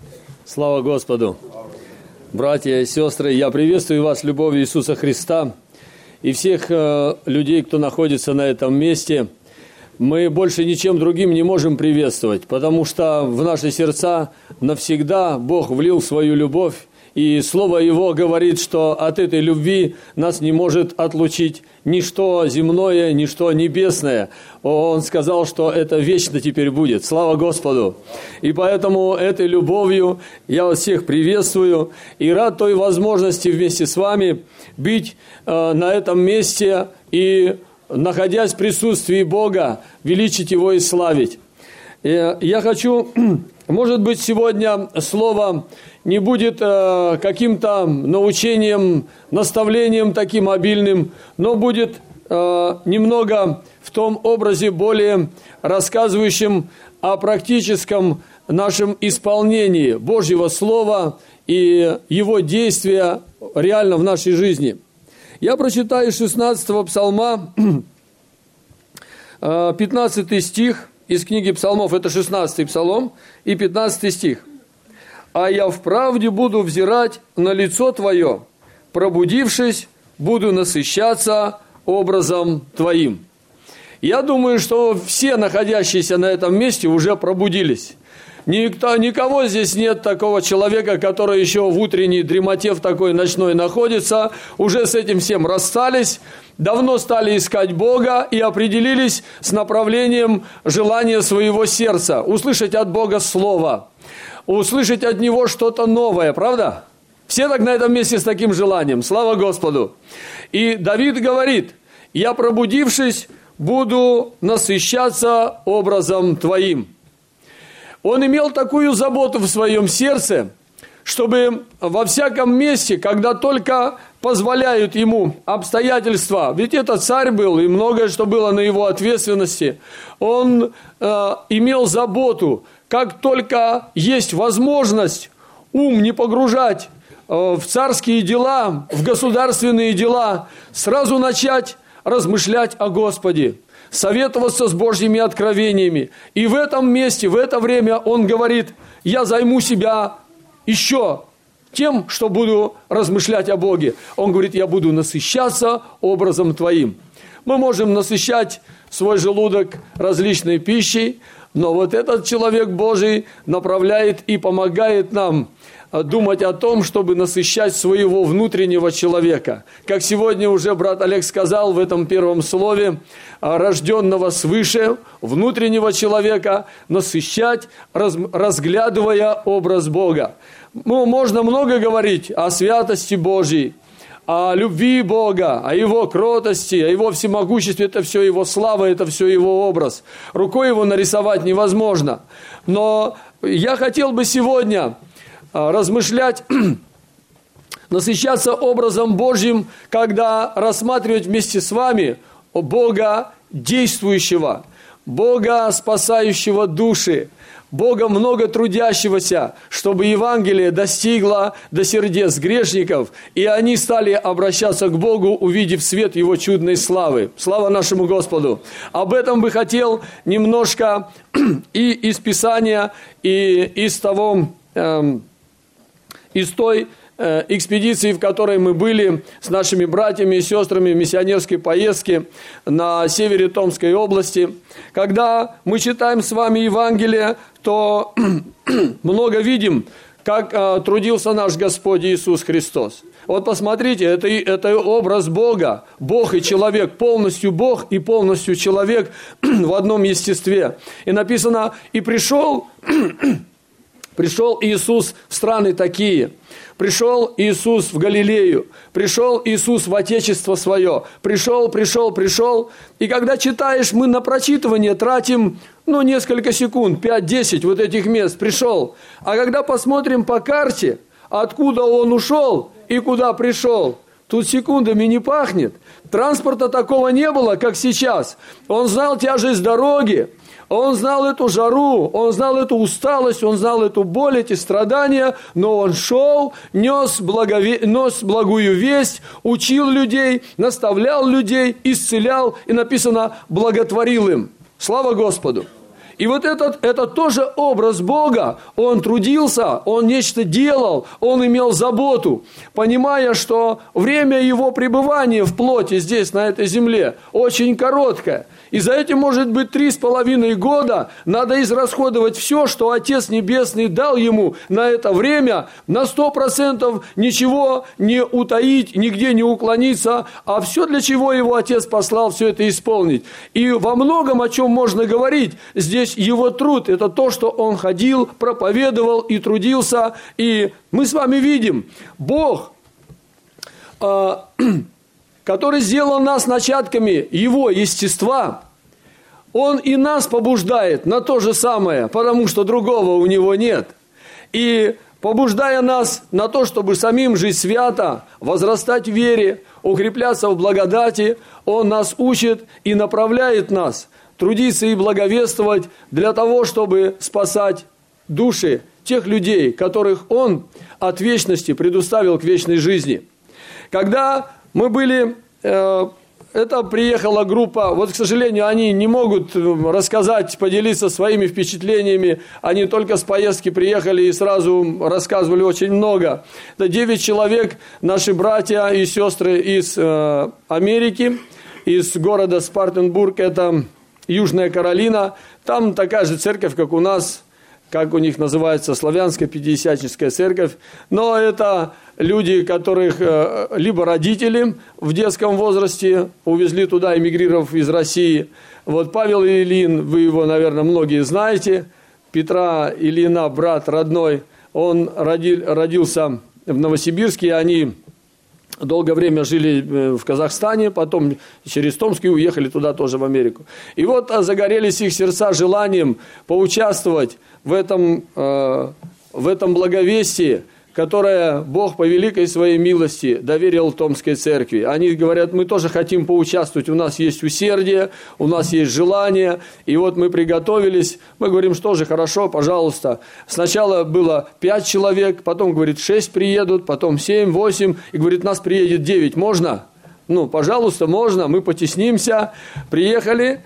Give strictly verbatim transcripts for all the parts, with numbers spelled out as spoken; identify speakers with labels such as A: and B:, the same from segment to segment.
A: Слава Господу! Братья и сестры, я приветствую вас любовью Иисуса Христа и всех э, людей, кто находится на этом месте. Мы больше ничем другим не можем приветствовать, потому что в наши сердца навсегда Бог влил свою любовь, и Слово Его говорит, что от этой любви нас не может отлучить ничто земное, ничто небесное. Он сказал, что это вечно теперь будет. Слава Господу! И поэтому этой любовью я вас всех приветствую и рад той возможности вместе с вами быть э, на этом месте и, находясь в присутствии Бога, величить Его и славить. И я хочу, может быть, сегодня слово не будет э, каким-то научением, наставлением таким обильным, но будет э, немного в том образе более рассказывающим о практическом нашем исполнении Божьего Слова и его действия реально в нашей жизни. Я прочитаю шестнадцатого псалма, пятнадцатый стих из книги Псалмов, это шестнадцатый псалом и пятнадцатый стих. «А я вправде буду взирать на лицо Твое, пробудившись, буду насыщаться образом Твоим». Я думаю, что все находящиеся на этом месте уже пробудились. Никто, никого здесь нет такого человека, который еще в утренней дремоте в такой ночной находится, уже с этим всем расстались, давно стали искать Бога и определились с направлением желания своего сердца, услышать от Бога Слово, услышать от Него что-то новое, правда? Все так на этом месте с таким желанием, слава Господу. И Давид говорит: «Я, пробудившись, буду насыщаться образом Твоим». Он имел такую заботу в своем сердце, чтобы во всяком месте, когда только позволяют ему обстоятельства, ведь это царь был, и многое, что было на его ответственности, он э, имел заботу, как только есть возможность ум не погружать э, в царские дела, в государственные дела, сразу начать размышлять о Господе, советоваться с Божьими откровениями. И в этом месте, в это время он говорит: я займу себя еще тем, что буду размышлять о Боге. Он говорит: я буду насыщаться образом Твоим. Мы можем насыщать свой желудок различной пищей, но вот этот человек Божий направляет и помогает нам думать о том, чтобы насыщать своего внутреннего человека. Как сегодня уже брат Олег сказал в этом первом слове, рожденного свыше, внутреннего человека насыщать, раз, разглядывая образ Бога. Ну, можно много говорить о святости Божьей, о любви Бога, о Его кротости, о Его всемогуществе. Это все Его слава, это все Его образ. Рукой Его нарисовать невозможно. Но я хотел бы сегодня размышлять, насыщаться образом Божьим, когда рассматривать вместе с вами Бога действующего, Бога спасающего души, Бога много трудящегося, чтобы Евангелие достигло до сердец грешников, и они стали обращаться к Богу, увидев свет Его чудной славы. Слава нашему Господу! Об этом бы хотел немножко и из Писания, и из того... Эм, из той э, экспедиции, в которой мы были с нашими братьями и сестрами в миссионерской поездке на севере Томской области. Когда мы читаем с вами Евангелие, то много видим, как э, трудился наш Господь Иисус Христос. Вот посмотрите, это, это образ Бога. Бог и человек, полностью Бог и полностью человек в одном естестве. И написано: «И пришел...» Пришел Иисус в страны такие, пришел Иисус в Галилею, пришел Иисус в Отечество свое, пришел, пришел, пришел. И когда читаешь, мы на прочитывание тратим, ну, несколько секунд, пять-десять вот этих мест, пришел. А когда посмотрим по карте, откуда он ушел и куда пришел, тут секундами не пахнет. Транспорта такого не было, как сейчас. Он знал тяжесть дороги. Он знал эту жару, он знал эту усталость, он знал эту боль, эти страдания, но он шел, нес, благове... нес благую весть, учил людей, наставлял людей, исцелял и, написано, благотворил им. Слава Господу! И вот этот, это тоже образ Бога. Он трудился, он нечто делал, он имел заботу, понимая, что время его пребывания в плоти здесь, на этой земле, очень короткое. И за этим, может быть, три с половиной года надо израсходовать все, что Отец Небесный дал ему на это время, на сто процентов ничего не утаить, нигде не уклониться, а все, для чего его Отец послал, все это исполнить. И во многом, о чем можно говорить, здесь его труд, это то, что он ходил, проповедовал и трудился. И мы с вами видим, Бог, э, который сделал нас начатками его естества, он и нас побуждает на то же самое, потому что другого у него нет. И побуждая нас на то, чтобы самим жить свято, возрастать в вере, укрепляться в благодати, он нас учит и направляет нас трудиться и благовествовать для того, чтобы спасать души тех людей, которых он от вечности предоставил к вечной жизни. Когда мы были, э, это приехала группа, вот, к сожалению, они не могут рассказать, поделиться своими впечатлениями, они только с поездки приехали и сразу рассказывали очень много. Это девять человек, наши братья и сестры из э, Америки, из города Спартенбург, это Южная Каролина, там такая же церковь, как у нас, как у них называется, славянская пятидесятническая церковь, но это люди, которых либо родители в детском возрасте увезли туда, эмигрировав из России. Вот Павел Ильин, вы его, наверное, многие знаете, Петра Ильина, брат родной, он роди, родился в Новосибирске, они долгое время жили в Казахстане, потом через Томск и уехали туда тоже, в Америку. И вот загорелись их сердца желанием поучаствовать в этом, э, в этом благовестии, которое Бог по великой своей милости доверил Томской церкви. Они говорят, мы тоже хотим поучаствовать, у нас есть усердие, у нас есть желание, и вот мы приготовились. Мы говорим, что же, хорошо, пожалуйста. Сначала было пять человек, потом, говорит, шесть приедут, потом семь, восемь, и говорит, нас приедет девять, можно? Ну, пожалуйста, можно, мы потеснимся. Приехали,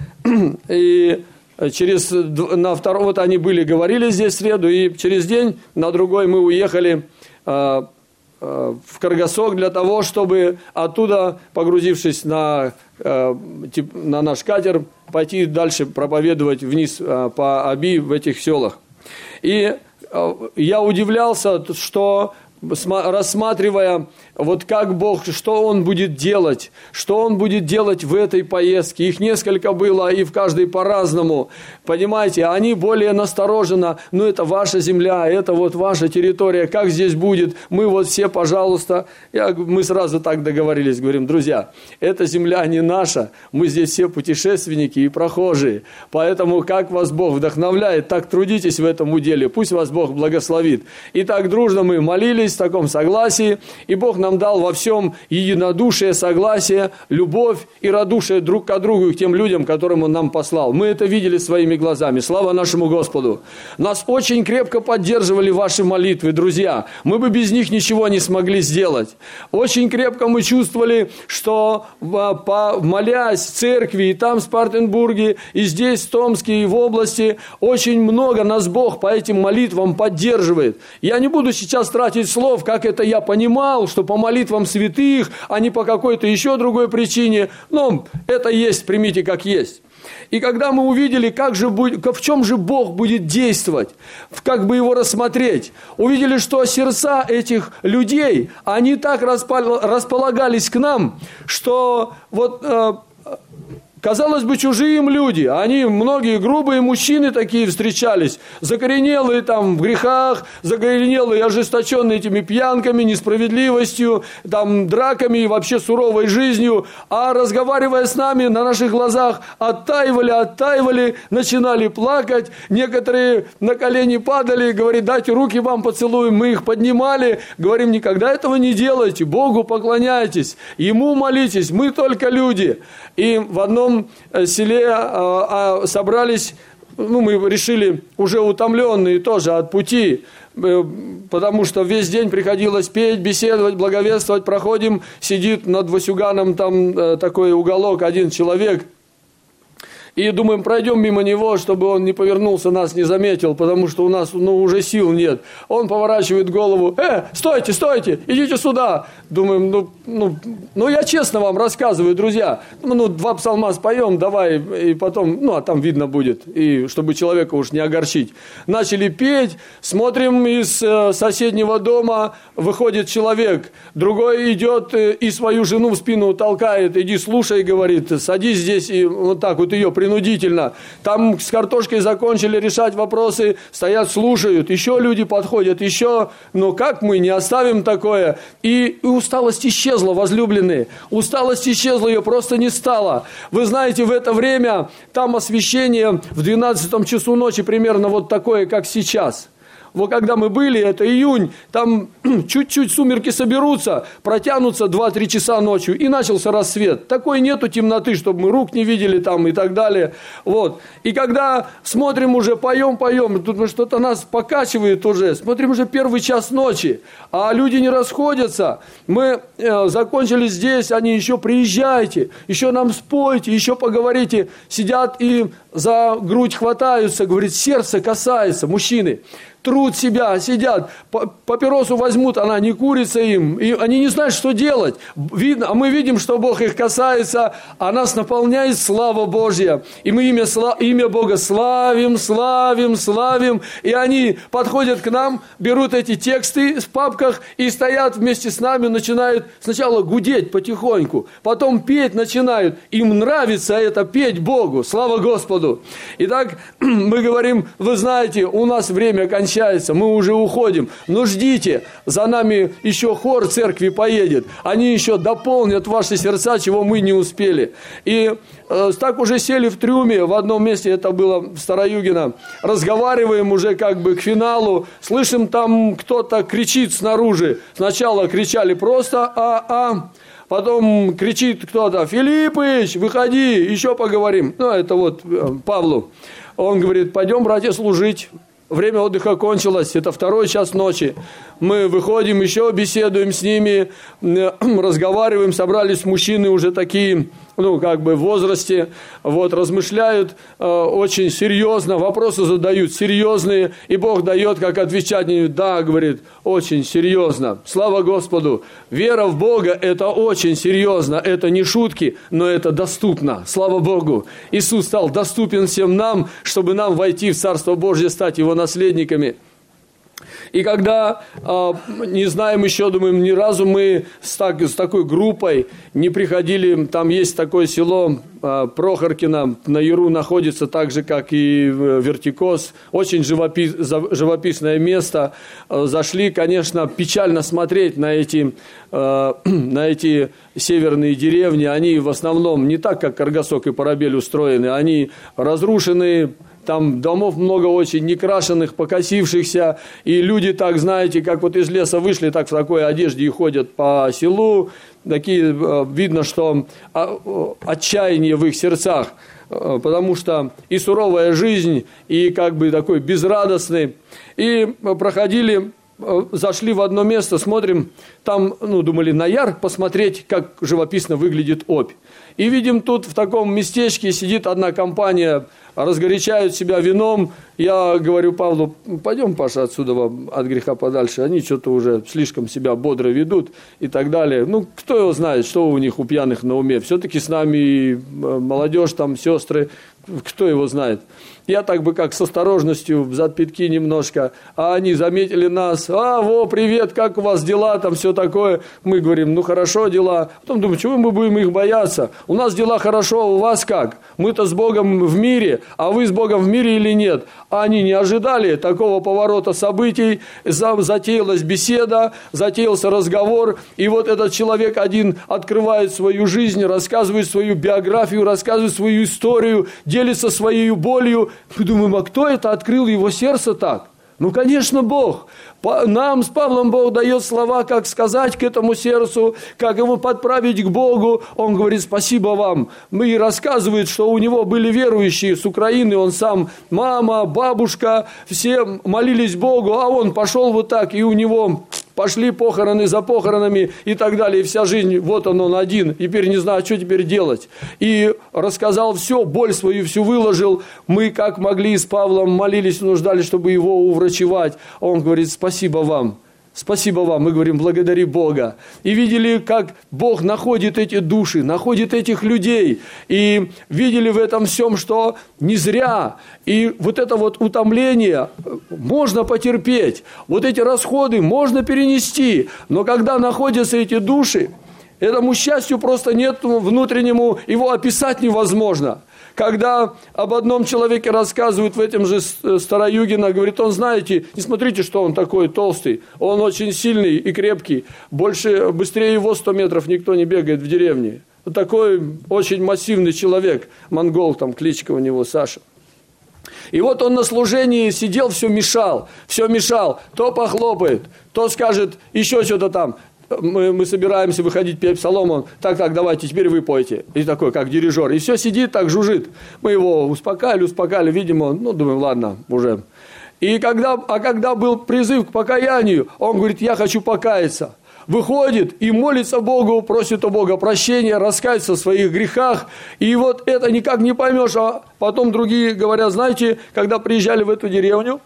A: и через, на второй, вот они были, говорили здесь в среду, и через день, на другой мы уехали э, э, в Каргасок для того, чтобы оттуда, погрузившись на, э, тип, на наш катер, пойти дальше проповедовать вниз э, по Аби в этих селах. И э, я удивлялся, что, рассматривая, вот как Бог, что Он будет делать, что Он будет делать в этой поездке. Их несколько было, и в каждой по-разному. Понимаете, они более настороженно, ну это ваша земля, это вот ваша территория, как здесь будет? Мы вот все, пожалуйста. Я, мы сразу так договорились, говорим, друзья, эта земля не наша, мы здесь все путешественники и прохожие. Поэтому как вас Бог вдохновляет, так трудитесь в этом уделе, пусть вас Бог благословит. И так дружно мы молились в таком согласии, и Бог нам дал во всем единодушие, согласие, любовь и радушие друг к другу и к тем людям, которым Он нам послал. Мы это видели своими глазами. Слава нашему Господу! Нас очень крепко поддерживали ваши молитвы, друзья. Мы бы без них ничего не смогли сделать. Очень крепко мы чувствовали, что молясь в церкви, и там в Спартенбурге, и здесь в Томске, и в области, очень много нас Бог по этим молитвам поддерживает. Я не буду сейчас тратить слов, как это я понимал, что по молитвам святых, а не по какой-то еще другой причине. Но это есть, примите как есть. И когда мы увидели, как же будет, в чем же Бог будет действовать, как бы его рассмотреть, увидели, что сердца этих людей, они так располагались к нам, что вот... казалось бы, чужие им люди. Они, многие грубые мужчины такие встречались, закоренелые там в грехах, закоренелые, ожесточенные этими пьянками, несправедливостью, там, драками и вообще суровой жизнью. А разговаривая с нами, на наших глазах оттаивали, оттаивали, начинали плакать. Некоторые на колени падали, говорит, дайте руки вам поцелуем. Мы их поднимали, говорим, никогда этого не делайте, Богу поклоняйтесь, Ему молитесь, мы только люди. И в одном селе а, а, собрались, ну, мы решили, уже утомленные тоже от пути, потому что весь день приходилось петь, беседовать, благовествовать, проходим, сидит над Васюганом там такой уголок, один человек, и думаем, пройдем мимо него, чтобы он не повернулся, нас не заметил, потому что у нас ну, уже сил нет. Он поворачивает голову, э, стойте, стойте, идите сюда. Думаем, ну, ну, ну я честно вам рассказываю, друзья, ну, два псалма споем, давай, и потом, ну, а там видно будет, и чтобы человека уж не огорчить. Начали петь, смотрим, из э, соседнего дома выходит человек, другой идет э, и свою жену в спину толкает, иди слушай, говорит, садись здесь, и вот так вот ее принудительно. Там с картошкой закончили решать вопросы, стоят, слушают, еще люди подходят, еще, ну как мы не оставим такое? И, и усталость исчезла, возлюбленные, усталость исчезла, ее просто не стало. Вы знаете, в это время там освещение в двенадцатом часу ночи примерно вот такое, как сейчас. Вот когда мы были, это июнь, там чуть-чуть сумерки соберутся, протянутся два-три часа ночью, и начался рассвет. Такой нету темноты, чтобы мы рук не видели там и так далее. Вот. И когда смотрим уже, поем, поем, тут что-то нас покачивает уже, смотрим уже первый час ночи, а люди не расходятся. Мы э, закончили здесь, они еще приезжайте, еще нам спойте, еще поговорите. Сидят и за грудь хватаются, говорит, сердце касается, мужчины. Труд себя, сидят, папиросу возьмут, она не курится им, и они не знают, что делать. Видно, а мы видим, что Бог их касается, а нас наполняет слава Божья. И мы имя, имя Бога славим, славим, славим. И они подходят к нам, берут эти тексты в папках и стоят вместе с нами, начинают сначала гудеть потихоньку, потом петь начинают. Им нравится это петь Богу, слава Господу. Итак, мы говорим, вы знаете, у нас время кончается. Мы уже уходим, но ждите, за нами еще хор церкви поедет, они еще дополнят ваши сердца, чего мы не успели. И э, так уже сели в трюме, в одном месте, это было в Староюгино, разговариваем уже как бы к финалу, слышим, там кто-то кричит снаружи, сначала кричали просто «а-а», потом кричит кто-то «Филиппыч, выходи, еще поговорим». Ну, это вот э, Павлу. Он говорит, пойдем, братья, служить. Время отдыха кончилось, это второй час ночи. Мы выходим, еще беседуем с ними, разговариваем, собрались мужчины уже такие, ну, как бы в возрасте, вот, размышляют э, очень серьезно, вопросы задают серьезные, и Бог дает, как отвечать, да, говорит, очень серьезно. Слава Господу! Вера в Бога – это очень серьезно, это не шутки, но это доступно. Слава Богу! Иисус стал доступен всем нам, чтобы нам войти в Царство Божье, стать Его наследниками. И когда, э, не знаем еще, думаем, ни разу мы с, так, с такой группой не приходили, там есть такое село э, Прохоркино, на Яру находится так же, как и Вертикос, очень живопис, живописное место. Э, зашли, конечно, печально смотреть на эти, э, на эти северные деревни, они в основном не так, как Каргасок и Парабель устроены, они разрушены. Там домов много очень некрашенных, покосившихся, и люди так, знаете, как вот из леса вышли, так в такой одежде и ходят по селу, такие, видно, что отчаяние в их сердцах, потому что и суровая жизнь, и как бы такой безрадостный, и проходили, зашли в одно место, смотрим, там, ну, думали, на Яр посмотреть, как живописно выглядит Обь. И видим, тут в таком местечке сидит одна компания, разгорячают себя вином. Я говорю Павлу, пойдем, Паша, отсюда вам от греха подальше. Они что-то уже слишком себя бодро ведут и так далее. Ну, кто его знает, что у них у пьяных на уме. Все-таки с нами и молодежь, там, сестры, кто его знает. Я так бы как с осторожностью взад пятки немножко, а они заметили нас, а, во, привет, как у вас дела, там все такое. Мы говорим, ну хорошо дела. Потом думаем, чего мы будем их бояться? У нас дела хорошо, а у вас как? Мы-то с Богом в мире, а вы с Богом в мире или нет? А они не ожидали такого поворота событий, затеялась беседа, затеялся разговор, и вот этот человек один открывает свою жизнь, рассказывает свою биографию, рассказывает свою историю, делится своей болью. Мы думаем, а кто это открыл его сердце так? Ну, конечно, Бог. Нам с Павлом Бог дает слова, как сказать к этому сердцу, как его подправить к Богу. Он говорит, спасибо вам. И рассказывает, что у него были верующие с Украины, он сам, мама, бабушка, все молились Богу, а он пошел вот так, и у него пошли похороны за похоронами и так далее, и вся жизнь, вот он, он один, и теперь не знаю, что теперь делать. И рассказал все, боль свою всю выложил. Мы, как могли, с Павлом молились, нуждались, чтобы его уврачевать. Он говорит: спасибо вам. Спасибо вам, мы говорим, благодари Бога. И видели, как Бог находит эти души, находит этих людей. И видели в этом всем, что не зря. И вот это вот утомление можно потерпеть. Вот эти расходы можно перенести. Но когда находятся эти души, этому счастью просто нет внутреннему, его описать невозможно. Когда об одном человеке рассказывают в этом же Староюгино, говорит, он, знаете, не смотрите, что он такой толстый, он очень сильный и крепкий, больше, быстрее его сто метров никто не бегает в деревне. Вот такой очень массивный человек, монгол, там кличка у него Саша. И вот он на служении сидел, все мешал, все мешал, то похлопает, то скажет еще что-то там. Мы, мы собираемся выходить петь псалом, он, так, так, давайте, теперь вы пойте. И такой, как дирижер. И все сидит, так жужжит. Мы его успокаивали, успокаивали, видимо, ну, думаем, ладно, уже. И когда, а когда был призыв к покаянию, он говорит, я хочу покаяться. Выходит и молится Богу, просит у Бога прощения, раскается в своих грехах. И вот это никак не поймешь. А потом другие говорят, знаете, когда приезжали в эту деревню,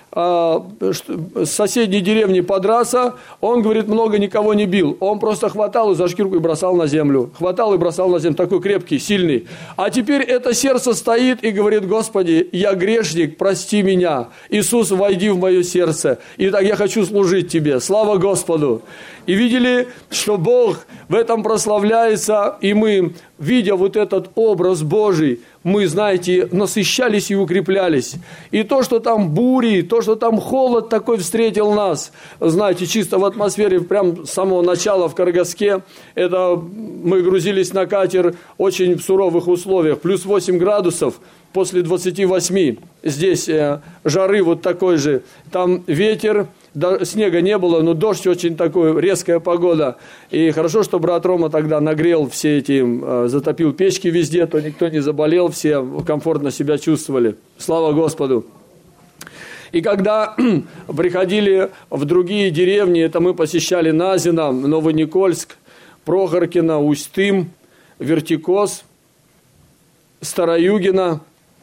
A: с соседней деревни подраться, он, говорит, много никого не бил. Он просто хватал и за шкирку и бросал на землю. Хватал и бросал на землю. Такой крепкий, сильный. А теперь это сердце стоит и говорит, Господи, я грешник, прости меня. Иисус, войди в мое сердце. И так я хочу служить Тебе. Слава Господу. И видели, что Бог в этом прославляется, и мы, видя вот этот образ Божий, мы, знаете, насыщались и укреплялись. И то, что там бури, то, что там холод такой встретил нас, знаете, чисто в атмосфере, прям с самого начала в Каргаске, это мы грузились на катер очень в суровых условиях, плюс восемь градусов после двадцати восьми. Здесь э, жары вот такой же, там ветер, да, снега не было, но дождь очень такой, резкая погода. И хорошо, что брат Рома тогда нагрел все эти, э, затопил печки везде, то никто не заболел, все комфортно себя чувствовали. Слава Господу. И когда приходили в другие деревни, это мы посещали Назино, Новоникольск, Прохоркино, Усть-Тым, Вертикос, Староюгино,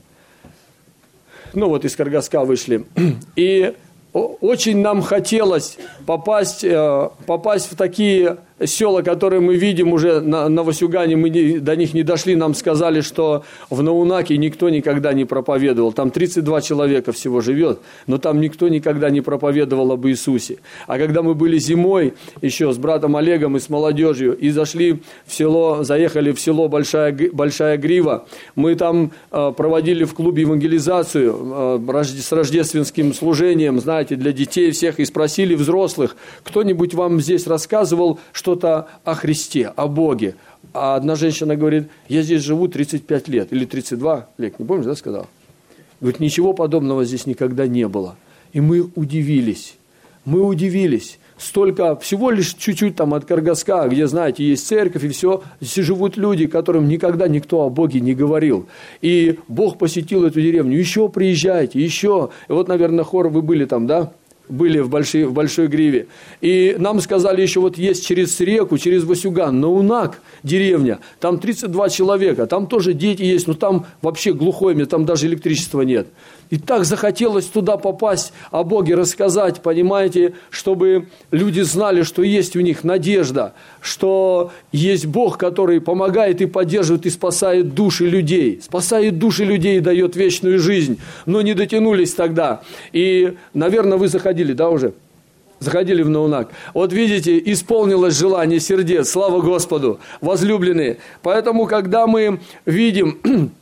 A: ну вот из Каргаска вышли. И очень нам хотелось попасть, попасть в такие села, которые мы видим уже на, на Васюгане, мы не, до них не дошли, нам сказали, что в Наунаке никто никогда не проповедовал. Там тридцать два человека всего живет, но там никто никогда не проповедовал об Иисусе. А когда мы были зимой еще с братом Олегом и с молодежью, и зашли в село, заехали в село Большая, Большая Грива, мы там э, проводили в клубе евангелизацию э, с рождественским служением, знаете, для детей всех, и спросили взрослых, кто-нибудь вам здесь рассказывал, что что-то о Христе, о Боге. А одна женщина говорит, я здесь живу тридцать пять лет, или тридцать два, Олег, не помнишь, да, сказал? Говорит, ничего подобного здесь никогда не было. И мы удивились, мы удивились. Столько, всего лишь чуть-чуть там от Каргаска, где, знаете, есть церковь и все, здесь живут люди, которым никогда никто о Боге не говорил. И Бог посетил эту деревню, еще приезжайте, еще. И вот, наверное, хор, вы были там, да? Были в большой, в Большой Гриве. И нам сказали еще, вот есть через реку, через Васюган, Наунак деревня, там тридцать два человека, там тоже дети есть, но там вообще глухое место, там даже электричества нет. И так захотелось туда попасть, о Боге рассказать, понимаете, чтобы люди знали, что есть у них надежда, что есть Бог, который помогает и поддерживает, и спасает души людей. Спасает души людей и дает вечную жизнь. Но не дотянулись тогда. И, наверное, вы заходили, да, уже? Заходили в Наунак. Вот видите, исполнилось желание сердец. Слава Господу, возлюбленные. Поэтому, когда мы видим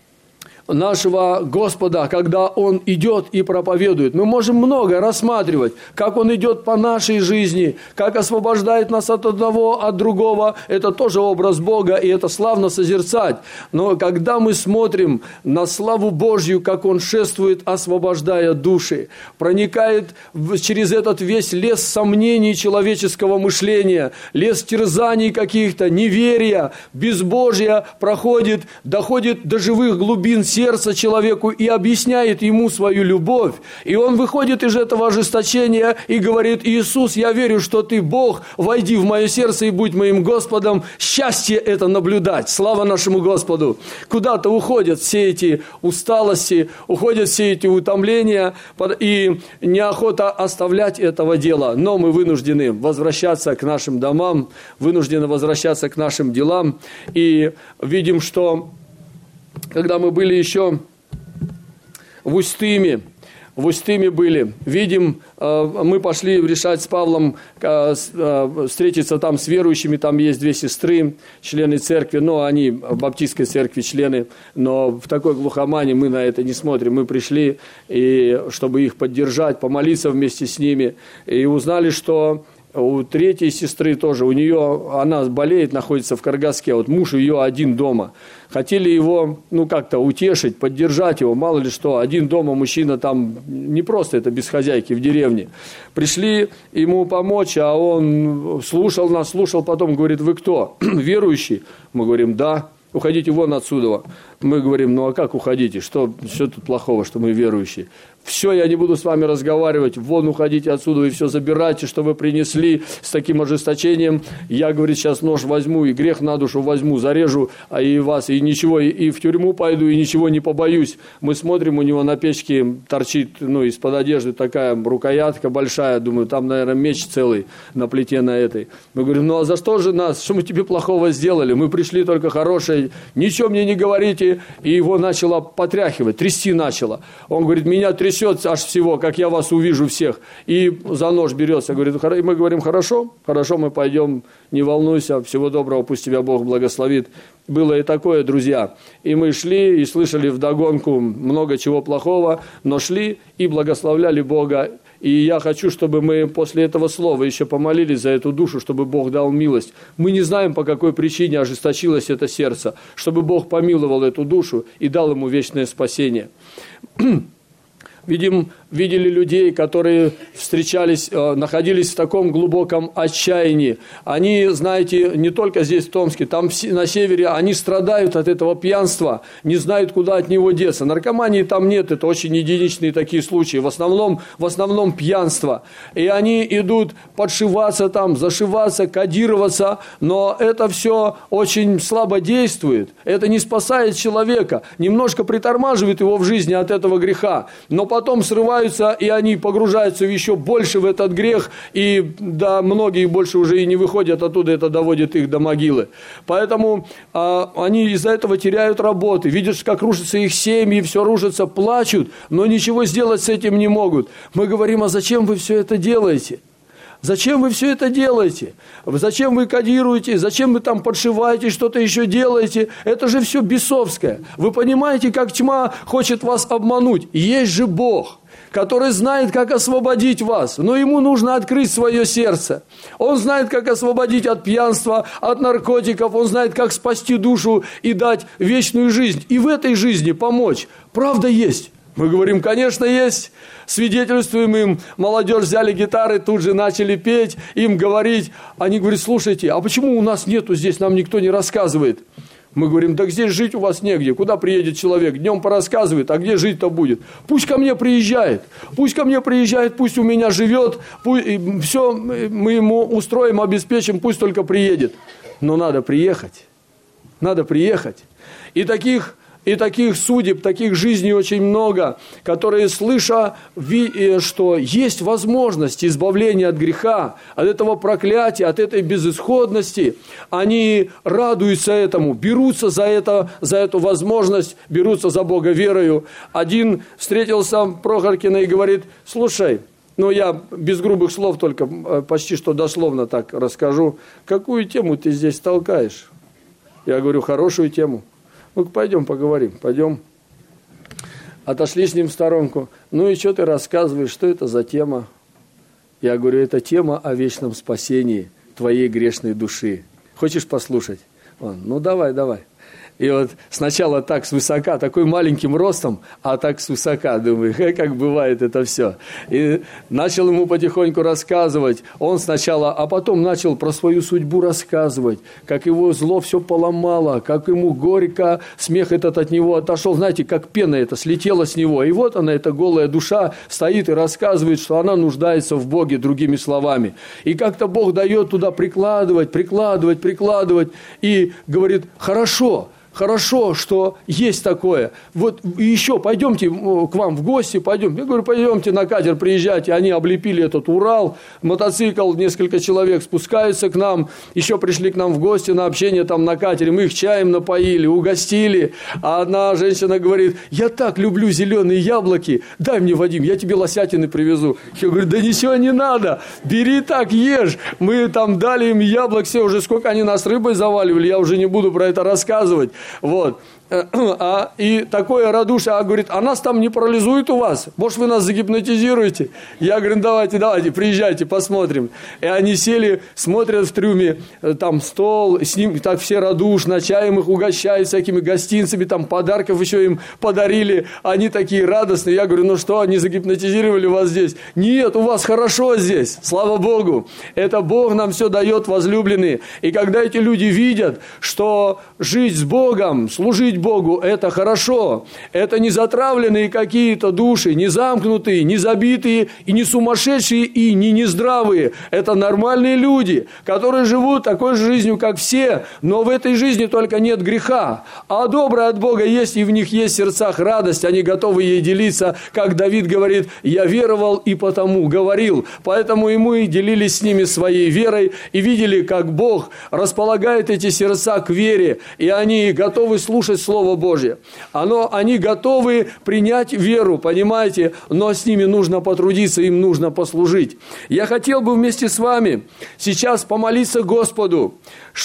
A: нашего Господа, когда Он идет и проповедует, мы можем много рассматривать, как Он идет по нашей жизни, как освобождает нас от одного, от другого. Это тоже образ Бога, и это славно созерцать. Но когда мы смотрим на славу Божью, как Он шествует, освобождая души, проникает через этот весь лес сомнений человеческого мышления, лес терзаний каких-то, неверия, безбожия, проходит, доходит до живых глубин сердце человеку и объясняет ему свою любовь. И он выходит из этого ожесточения и говорит: Иисус, я верю, что Ты Бог, войди в мое сердце и будь моим Господом. Счастье это наблюдать. Слава нашему Господу. Куда-то уходят все эти усталости, уходят все эти утомления, и неохота оставлять этого дела. Но мы вынуждены возвращаться к нашим домам, вынуждены возвращаться к нашим делам. И видим, что когда мы были еще в Устыме, в Устыме были, видим, мы пошли решать с Павлом, встретиться там с верующими, там есть две сестры, члены церкви, но они в баптистской церкви члены, но в такой глухомане мы на это не смотрим. Мы пришли, и, чтобы их поддержать, помолиться вместе с ними, и узнали, что у третьей сестры тоже, у нее, она болеет, находится в Каргаске, вот муж ее один дома. Хотели его, ну, как-то утешить, поддержать его, мало ли что, один дома мужчина там, не просто это без хозяйки в деревне. Пришли ему помочь, а он слушал нас, слушал, потом говорит: вы кто, верующий? Мы говорим: да. Уходите вон отсюда. Мы говорим: ну а как уходите? Что, что тут плохого, что мы верующие? Все, я не буду с вами разговаривать, вон уходите отсюда и все забирайте, что вы принесли с таким ожесточением. Я, говорит, сейчас нож возьму и грех на душу возьму, зарежу, а и вас, и ничего, и, и в тюрьму пойду, и ничего не побоюсь. Мы смотрим, у него на печке торчит, ну, из-под одежды такая рукоятка большая, думаю, там, наверное, меч целый на плите на этой. Мы говорим: ну а за что же нас, что мы тебе плохого сделали? Мы пришли только хорошие, ничего мне не говорите. И его начало потряхивать, трясти начало. Он говорит: меня трясет аж всего, как я вас увижу всех. И за нож берется, говорит, и мы говорим: хорошо, хорошо, мы пойдем, не волнуйся, всего доброго, пусть тебя Бог благословит. Было и такое, друзья. И мы шли и слышали вдогонку много чего плохого, но шли и благословляли Бога. И я хочу, чтобы мы после этого слова еще помолились за эту душу, чтобы Бог дал милость. Мы не знаем, по какой причине ожесточилось это сердце, чтобы Бог помиловал эту душу и дал ему вечное спасение. Видим, видели людей, которые встречались, находились в таком глубоком отчаянии. Они, знаете, не только здесь, в Томске, там на севере, они страдают от этого пьянства, не знают, куда от него деться. Наркомании там нет, это очень единичные такие случаи. В основном, в основном пьянство. И они идут подшиваться там, зашиваться, кодироваться, но это все очень слабо действует. Это не спасает человека, немножко притормаживает его в жизни от этого греха. Но потом срываются, и они погружаются еще больше в этот грех, и да, многие больше уже и не выходят оттуда, это доводит их до могилы. Поэтому а, они из-за этого теряют работы, видят, как рушатся их семьи, все рушится, плачут, но ничего сделать с этим не могут. Мы говорим: а зачем вы все это делаете? Зачем вы все это делаете? Зачем вы кодируете? Зачем вы там подшиваете, что-то еще делаете? Это же все бесовское. Вы понимаете, как тьма хочет вас обмануть? Есть же Бог, который знает, как освободить вас. Но ему нужно открыть свое сердце. Он знает, как освободить от пьянства, от наркотиков. Он знает, как спасти душу и дать вечную жизнь. И в этой жизни помочь. Правда есть. Мы говорим: конечно, есть. Свидетельствуем им. Молодежь взяли гитары, тут же начали петь, им говорить. Они говорят: слушайте, а почему у нас нету здесь, нам никто не рассказывает? Мы говорим: так здесь жить у вас негде. Куда приедет человек? Днем порассказывает, а где жить-то будет? Пусть ко мне приезжает. Пусть ко мне приезжает, пусть у меня живет. Пусть, все мы ему устроим, обеспечим, пусть только приедет. Но надо приехать. Надо приехать. И таких... И таких судеб, таких жизней очень много, которые, слыша, что есть возможность избавления от греха, от этого проклятия, от этой безысходности, они радуются этому, берутся за, это, за эту возможность, берутся за Бога верою. Один встретился в Прохоркино и говорит: слушай, ну я без грубых слов, только почти что дословно так расскажу, какую тему ты здесь толкаешь? Я говорю: хорошую тему. Ну-ка, пойдем поговорим, пойдем. Отошли с ним в сторонку. Ну и что ты рассказываешь, что это за тема? Я говорю: это тема о вечном спасении твоей грешной души. Хочешь послушать? Он: ну давай, давай. И вот сначала так свысока, такой маленьким ростом, а так свысока, думаю, как бывает это все. И начал ему потихоньку рассказывать. Он сначала, а потом начал про свою судьбу рассказывать, как его зло все поломало, как ему горько, смех этот от него отошел. Знаете, как пена это слетела с него. И вот она, эта голая душа, стоит и рассказывает, что она нуждается в Боге, другими словами. И как-то Бог дает туда прикладывать, прикладывать, прикладывать. И говорит, хорошо. Хорошо, что есть такое. Вот еще пойдемте к вам в гости, пойдем. Я говорю, пойдемте на катер, приезжайте. Они облепили этот Урал, мотоцикл, несколько человек спускаются к нам, еще пришли к нам в гости на общение там на катере. Мы их чаем напоили, угостили. А одна женщина говорит, я так люблю зеленые яблоки, дай мне, Вадим, я тебе лосятины привезу. Я говорю, да ничего не надо, бери так, ешь. Мы там дали им яблок, все уже сколько они нас рыбой заваливали, я уже не буду про это рассказывать. Вот. А, и такое радушие, а говорит, а нас там не парализует у вас? Может, вы нас загипнотизируете? Я говорю, давайте, давайте, приезжайте, посмотрим. И они сели, смотрят в трюме, там стол, с ним так все радушно, чаем их угощают, всякими гостинцами, там подарков еще им подарили. Они такие радостные. Я говорю, ну что, они загипнотизировали вас здесь? Нет, у вас хорошо здесь, слава Богу. Это Бог нам все дает, возлюбленные. И когда эти люди видят, что жить с Богом, служить Богу, это хорошо. Это не затравленные какие-то души, не замкнутые, не забитые, и не сумасшедшие, и не нездравые. Это нормальные люди, которые живут такой же жизнью, как все, но в этой жизни только нет греха. А доброе от Бога есть, и в них есть в сердцах радость, они готовы ей делиться, как Давид говорит, я веровал и потому говорил. Поэтому и мы делились с ними своей верой и видели, как Бог располагает эти сердца к вере, и они готовы слушать Слово Божье. Оно, они готовы принять веру, понимаете, но с ними нужно потрудиться, им нужно послужить. Я хотел бы вместе с вами сейчас помолиться Господу,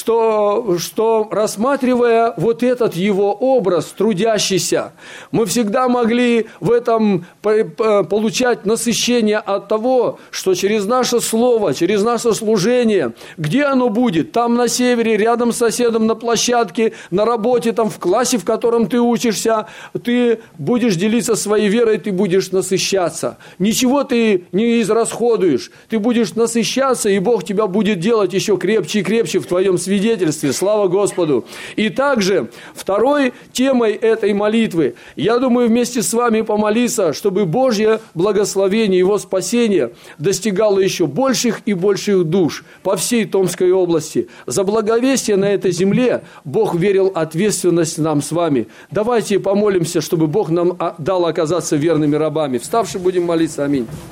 A: что, что рассматривая вот этот его образ трудящийся, мы всегда могли в этом получать насыщение от того, что через наше слово, через наше служение, где оно будет? Там на севере, рядом с соседом, на площадке, на работе, там в классе, в котором ты учишься, ты будешь делиться своей верой, ты будешь насыщаться. Ничего ты не израсходуешь. Ты будешь насыщаться, и Бог тебя будет делать еще крепче и крепче в твоем свидетельстве. Слава Господу! И также второй темой этой молитвы, я думаю, вместе с вами помолиться, чтобы Божье благословение, Его спасение достигало еще больших и больших душ по всей Томской области. За благовестие на этой земле Бог верил ответственность нам с вами. Давайте помолимся, чтобы Бог нам дал оказаться верными рабами. Вставши будем молиться. Аминь.